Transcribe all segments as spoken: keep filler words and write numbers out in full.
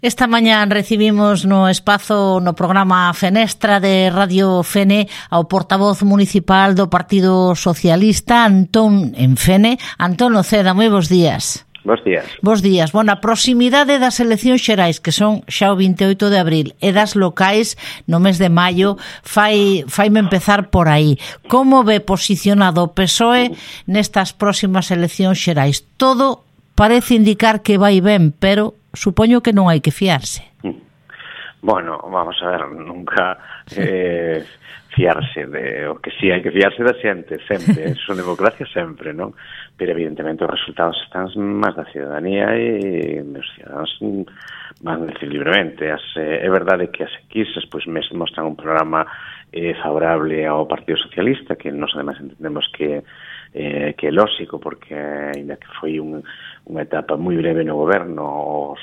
Esta mañán recibimos no espazo no programa Fenestra de Radio Fene ao portavoz municipal do Partido Socialista, Antón en Fene. Antón Noceda, moi bons días. Bos días. Bos días. Bueno, a proximidade das eleccións xerais, que son xa o vinte e oito de abril, e das locais no mes de maio, fai faime empezar por aí. Como ve posicionado o P S O E nestas próximas eleccións xerais? Todo parece indicar que vai ben, pero supoño que non hai que fiarse. Bueno, vamos a ver, nunca eh, fiarse de o que si sí, hai que fiarse da xente, sempre, son democracia sempre, non? Pero evidentemente os resultados están máis da ciudadanía e os ciudadanos van a decir libremente. As, eh, é verdade que as enquisas pois mesmo mostran un programa eh, favorable ao Partido Socialista, que nós ademais entendemos que eh, que é lógico, porque ainda que foi un, unha etapa moi breve no goberno, os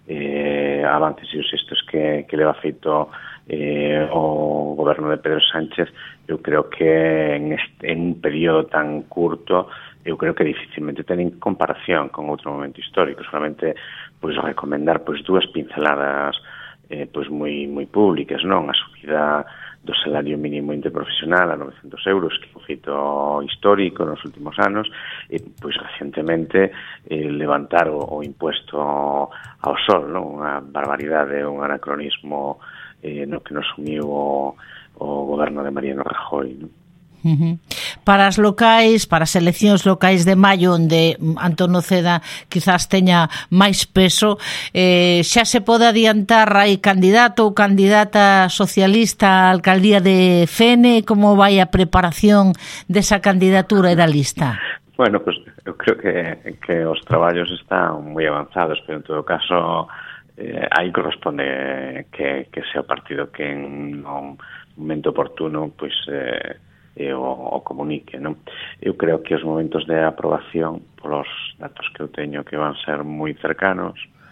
eh, avances e os xestos que, que leva feito eh, o goberno de Pedro Sánchez, eu creo que en, este, en un período tan curto, eu creo que dificilmente ten comparación con outro momento histórico. Solamente pois recomendar pois dúas pinceladas eh, pois moi moi públicas, non? A subida do salario mínimo interprofesional a novecentos euros, que é un feito histórico nos últimos anos, e pois recentemente eh, levantar o, o impuesto ao sol, non? Unha barbaridade, un anacronismo eh, no que nos sumiu o, o goberno de Mariano Rajoy, non? Uh-huh. Para as locais, para as eleccións locais de maio, onde Antón Noceda quizás teña máis peso, eh, xa se pode adiantar, hai candidato ou candidata socialista á alcaldía de Fene? Como vai a preparación desa candidatura e da lista? Bueno, pues eu creo que, que os traballos están moi avanzados, pero en todo caso eh, aí corresponde que, que sea o partido que en un momento oportuno pois eh, e o, o comunique, non? Eu creo que os momentos de aprobación, polos datos que eu teño, que van ser moi cercanos,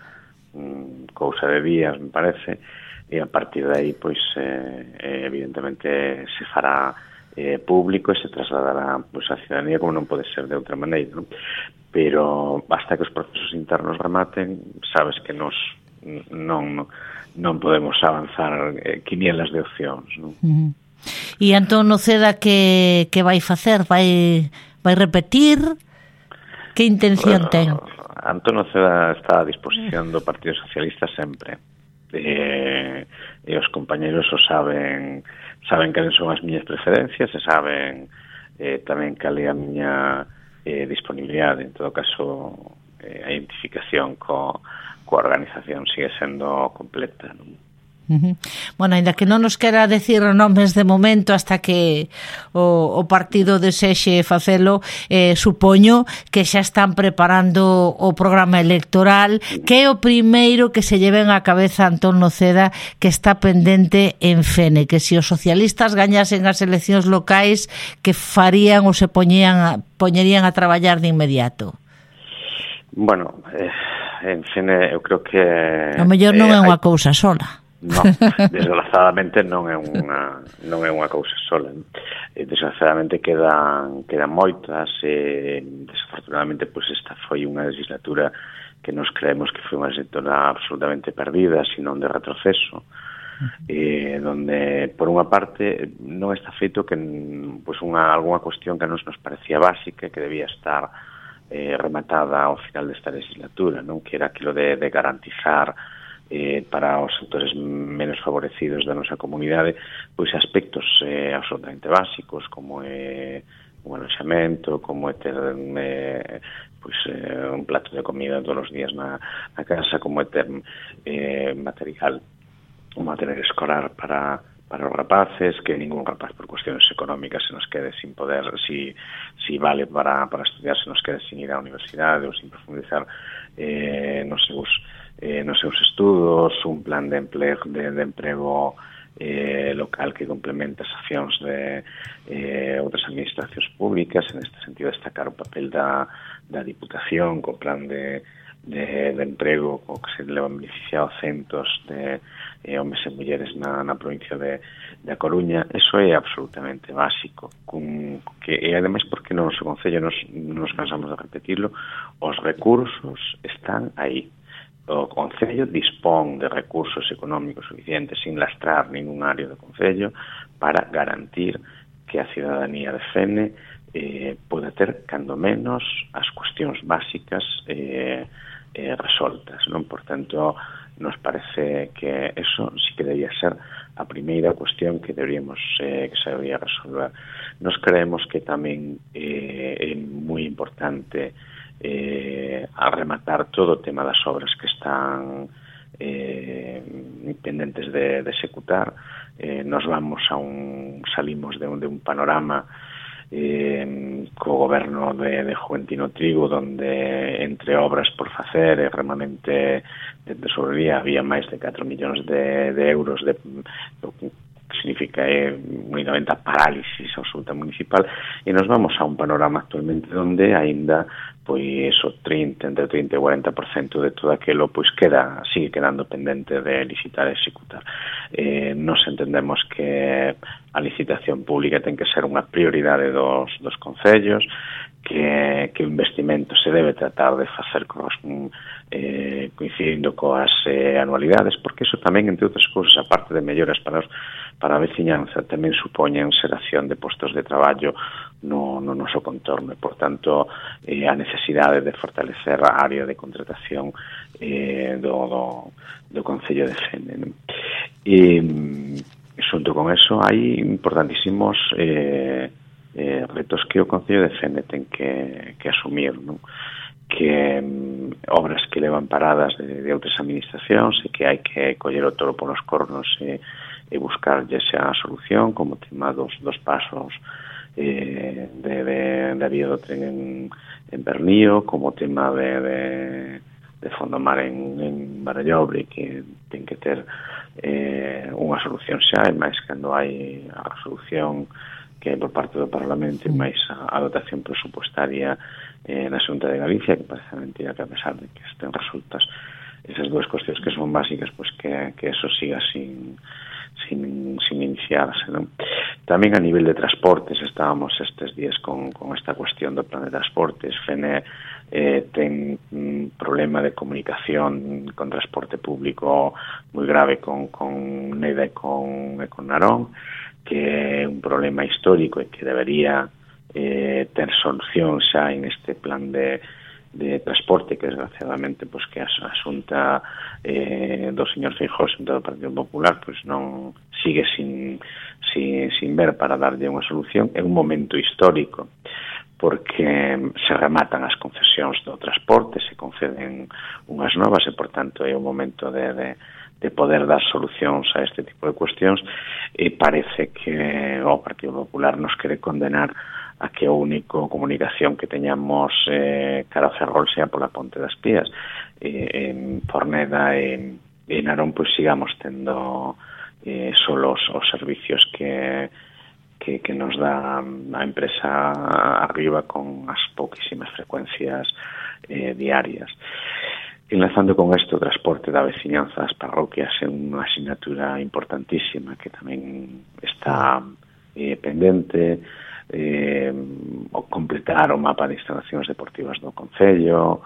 mmm, cousa de días, me parece, e a partir de aí, pois, eh, evidentemente, se fará eh, público e se trasladará pois, a ciudadanía, como non pode ser de outra maneira, non? Pero basta que os procesos internos rematen, sabes que nos non, non podemos avanzar eh, quinielas de opcións, non? Uh-huh. E Antón Noceda que, que vai facer? Vai, vai repetir? Que intención bueno, ten? Antón Noceda está a disposición do Partido Socialista sempre. E, e os compañeros o saben, saben cales son as miñas preferencias e saben eh, tamén cal é a miña eh, disponibilidade. En todo caso, eh, a identificación co, coa organización sigue sendo completa, non? Uh-huh. Bueno, ainda que non nos quera decir nomes de momento hasta que o, o partido desexe facelo, eh, supoño que xa están preparando o programa electoral. Que é o primeiro que se lleven á cabeza Antón Noceda que está pendente en Fene? Que se os socialistas gañasen as eleccións locais, que farían ou se poñían a, poñerían a traballar de inmediato? Bueno, eh, en Fene eu creo que a mellor non eh, é unha hai... cousa sola. No, desgraciadamente non é unha non é unha cousa sola. Desgraciadamente quedan quedan moitas e desafortunadamente pois esta foi unha legislatura que nos creemos que foi unha legislatura absolutamente perdida, senón de retroceso. Eh, donde por unha parte non está feito que pois unha algunha cuestión que a nos nos parecía básica, que debía estar eh, rematada ao final desta legislatura, non? Que era aquilo de, de garantizar Eh, para os sectores menos favorecidos da nosa comunidade, pois aspectos eh, absolutamente básicos, como é un aloxamento, como é ter eh, pois, eh, un plato de comida todos os días na, na casa, como é ter eh, material, un material escolar para para os rapaces, que ningún rapaz por cuestiones económicas se nos quede sin poder, si, si vale para, para estudiar, se nos quede sin ir á universidade ou sin profundizar eh, nos seus Eh, nos seus estudos, un plan de empleo, de, de emprego eh, local que complementa as accións de eh, outras administracións públicas. En este sentido, destacar o papel da, da Diputación co plan de, de, de emprego co que se levan beneficiado centos de eh, homes e mulleres na, na provincia de, de A Coruña. Eso é absolutamente básico, con, que, e ademais porque no noso concello nos, nos cansamos de repetirlo, os recursos están aí. o Concello dispón de recursos económicos suficientes sin lastrar ningún área do Concello para garantir que a cidadanía de Fene eh, poda ter, cando menos, as cuestións básicas eh, eh, resoltas, non? Por tanto, nos parece que eso sí que debería ser a primeira cuestión que deberíamos eh, que se debería resolver. Nos creemos que tamén eh, é moi importante eh, a rematar todo o tema das obras que están eh, pendentes de, de executar. Eh, nos vamos a un salimos de un, de un panorama eh, co goberno de, de Juventino Trigo, donde entre obras por facer e remanente de tesorería había máis de catro millóns de, de euros de, do que significa eh, únicamente a parálisis absoluta municipal, e nos vamos a un panorama actualmente donde aínda pois o trinta, entre trinta e cuarenta por cento de todo aquilo pois queda, sigue quedando pendente de licitar e executar. Eh, nos entendemos que a licitación pública ten que ser unha prioridade dos, dos concellos, que, que o investimento se debe tratar de facer cos, eh, coincidindo coas eh, anualidades, porque eso tamén, entre outras cousas, aparte de melloras para os para a veciñanza, tamén supoñen xeración de postos de traballo no, no noso contorno, e, por tanto, eh, a necesidade de fortalecer a área de contratación eh, do, do, do Concello de Fene, non? E, xunto con eso, hai importantísimos eh, eh, retos que o Concello de Fene ten que, que asumir, non? Que um, obras que levan paradas de, de outras administracións e que hai que coller o toro polos cornos e, e buscarlle esa solución, como o tema dos, dos pasos eh, de, de, de vía do tren en, en Bernío, como o tema de, de, de Fondomar en, en Barallobre, que ten que ter eh, unha solución xa, e máis cando hai a resolución que hai por parte do Parlamento, e máis a, a dotación presupuestaria eh, na Xunta de Galicia, que parece mentira que a pesar de que estén resultas esas dúas cuestións que son básicas, pues que, que eso siga sin sin, sin iniciarse, non? Tamén a nivel de transportes estábamos estes días con, con esta cuestión do plan de transportes. Fene eh, ten un problema de comunicación con transporte público moi grave con, con Neda e con, e con Narón, que é un problema histórico e que debería eh, ter solución xa en este plan de de transporte, que desgraciadamente pues, que a asunta eh, do señor Feijóo e do Partido Popular pues, non sigue sin, sin, sin ver para darlle unha solución. É un momento histórico porque se rematan as concesións do transporte, se conceden unhas novas e, por tanto, é un momento de, de, de poder dar solucións a este tipo de cuestións, e parece que o Partido Popular nos quere condenar a que a única comunicación que teñamos eh, cara a Ferrol sea pola Ponte das Pías. Eh, en Forneda e en Narón pois sigamos tendo eh, solos os servicios que, que, que nos dá a empresa arriba con as pouquísimas frecuencias eh, diarias. Enlazando con isto, o transporte da veciñanza das parroquias é unha asignatura importantísima que tamén está eh, pendente. Eh, o completar o mapa de instalacións deportivas do Concello,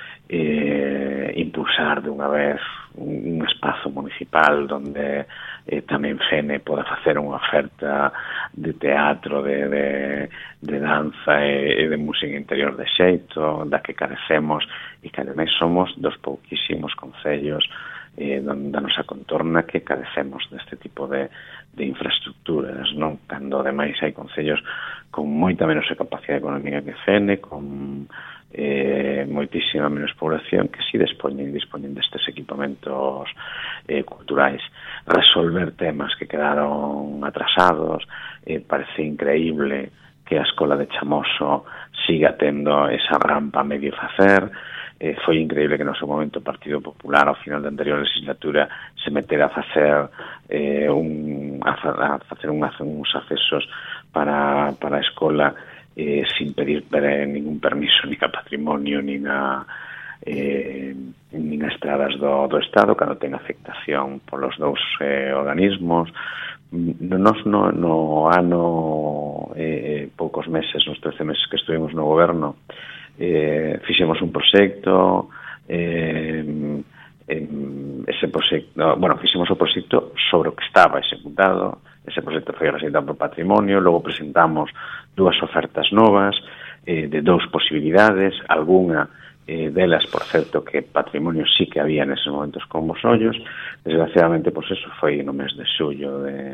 eh, impulsar de unha vez un, un espazo municipal donde eh, tamén Fene poda facer unha oferta de teatro, de, de, de danza e, e de música interior de xeito, da que carecemos, e que ademais somos dos pouquísimos concellos eh, da nosa contorna que carecemos deste tipo de, de infraestructuras, non? Cando ademais hai concellos con moita menos capacidade económica que Fene, con eh, moitísima menos población, que si dispoñen, dispoñen destes equipamentos eh, culturais. Resolver temas que quedaron atrasados, eh, parece increíble que a Escola de Chamoso siga tendo esa rampa a medio facer. Eh, foi increíble que no seu momento o Partido Popular ao final da anterior legislatura se metera a facer eh, un, a, a facer un, uns accesos para, para a escola eh, sin pedir per, ningún permiso ni a patrimonio ni a eh, nin a estradas do, do Estado, cando ten afectación polos dous eh, organismos. Nos no, no ano eh, poucos meses, nos trece meses que estuvimos no goberno, Eh, fixemos un proxecto, eh, ese proxecto, bueno, fixemos o proxecto sobre o que estaba executado. Ese proxecto foi representado por Patrimonio, logo presentamos dúas ofertas novas eh, de dous posibilidades, algunha eh, delas, por certo, que Patrimonio sí que había neses momentos con vos ollos. Desgraciadamente, pois eso foi no mes de xullo de,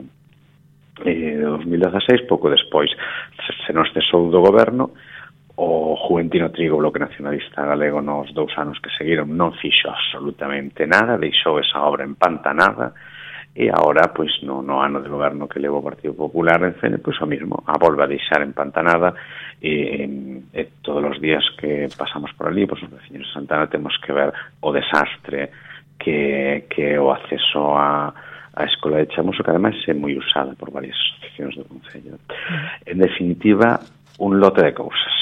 eh, de dos mil dezaseis, pouco despois se, se nos cesou do goberno. O Juventino Trigo, o Bloque Nacionalista Galego, nos dous anos que seguiron non fixo absolutamente nada, deixou esa obra empantanada. E agora, pois, no, no ano de goberno que leva o Partido Popular en Fene, pois o mismo, a volva a deixar empantanada e, e todos os días que pasamos por ali, pois os veciños de Santana temos que ver o desastre que, que o acceso a, a Escola de Chamoso, que ademais é moi usada por varias asociacións do Concello. En definitiva, un lote de cousas.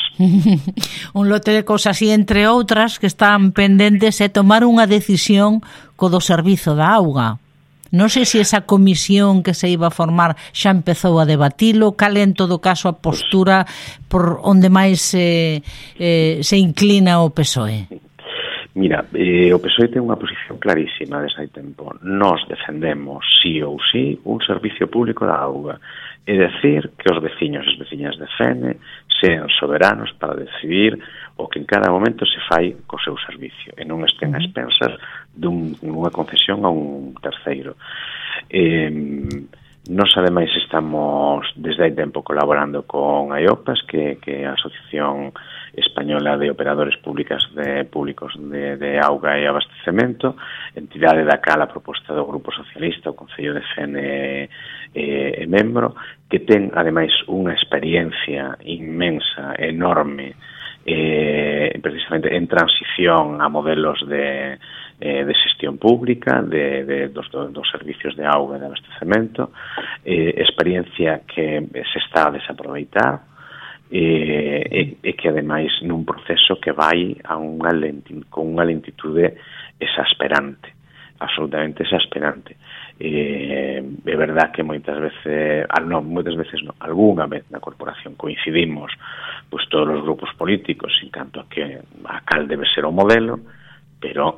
Un lote de cousas e, entre outras, que están pendentes é tomar unha decisión co do servizo da auga. Non sei se esa comisión que se iba a formar xa empezou a debatilo, cal en todo caso a postura por onde máis eh, eh, se inclina o P S O E. Mira, eh, o P S O E ten unha posición clarísima desde hai tempo. Nos defendemos, sí ou sí, un servicio público da auga. É dicir, que os veciños e as veciñas de Fene sean soberanos para decidir o que en cada momento se fai co seu servicio e non estén a expensas dun, dunha concesión a un terceiro. Eh, nos, ademais, estamos desde hai tempo colaborando con AIOPAS, que, que é a Asociación Española de Operadores Públicas de Públicos de, de Auga e Abastecemento, entidade da cal a proposta do Grupo Socialista, o Concello de Fene e, e membro, que ten, ademais, unha experiencia inmensa, enorme, eh, precisamente en transición a modelos de, eh, de xestión pública, de, de, dos, dos servicios de auga e de abastecemento, eh, experiencia que se está a desaproveitar, e, e, e que ademais nun proceso que vai a unha lenti, con unha lentitude exasperante, absolutamente exasperante. E, é verdad que moitas veces, non, moitas veces non, algunha vez na corporación coincidimos pois todos os grupos políticos en canto a que a cal debe ser o modelo, pero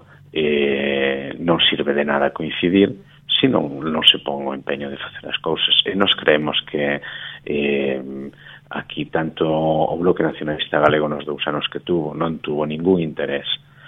eh, non sirve de nada coincidir se non, non se pon o empeño de facer as cousas. E nos creemos que eh, aquí tanto o Bloque Nacionalista Galego nos dous anos que tuvo non tuvo ningún interés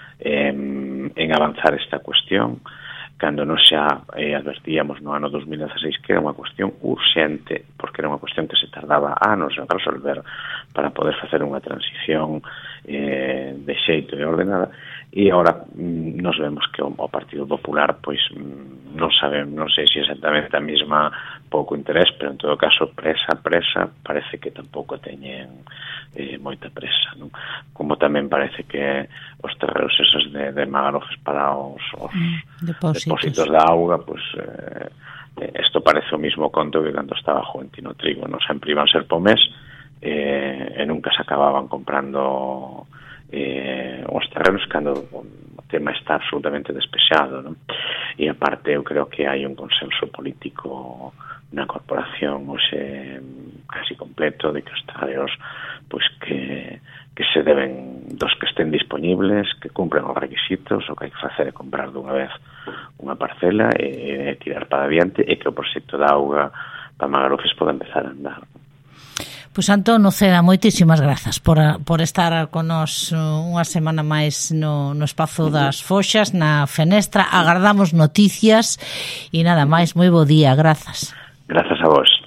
en, en avanzar esta cuestión, cando nos xa eh, advertíamos no ano dos mil dezaseis que era unha cuestión urxente, porque era unha cuestión que se tardaba anos en resolver para poder facer unha transición eh, de xeito e ordenada, e agora mm, nos vemos que o, o Partido Popular pois mm, non sabemos, non sei se exactamente a mesma pouco interés, pero en todo caso presa, presa, parece que tampouco teñen eh, moita presa, non? Como tamén parece que os terreos esos de, de Magalofes para os, os mm, depósitos. depósitos da auga, pois eh, isto parece o mismo conto que cando estaba Juventino Trigo, non sempre iban ser pomés eh, e nunca se acababan comprando eh, os terrenos cando o tema está absolutamente despexado, non? E aparte eu creo que hai un consenso político na corporación hoxe casi completo de que os terreos pois que, que se deben dos que estén disponibles, que cumpren os requisitos, o que hai que facer é comprar dunha vez unha parcela e, e tirar para adiante e que o proxecto da auga para Magalofes poda empezar a andar. Pois Antón Noceda, moitísimas grazas por, a, por estar con nos unha semana máis no, no espazo das Foxas, na Fenestra. Agardamos noticias e nada máis, moi bo día, grazas. Grazas a vos.